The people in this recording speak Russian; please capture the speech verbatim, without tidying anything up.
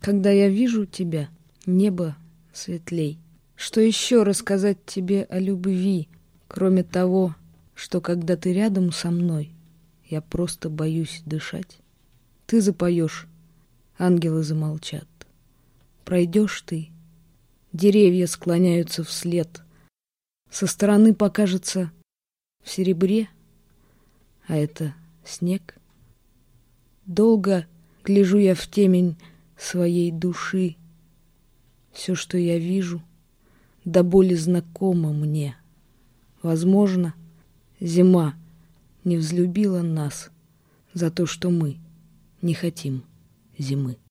Когда я вижу тебя, небо светлей. Что еще рассказать тебе о любви, кроме того, что когда ты рядом со мной, я просто боюсь дышать? Ты запоешь, ангелы замолчат. Пройдешь ты, деревья склоняются вслед. Со стороны покажется в серебре, а это снег. Долго гляжу я в темень своей души. Все, что я вижу, до боли знакомо мне. Возможно, зима не взлюбила нас за то, что мы не хотим зимы.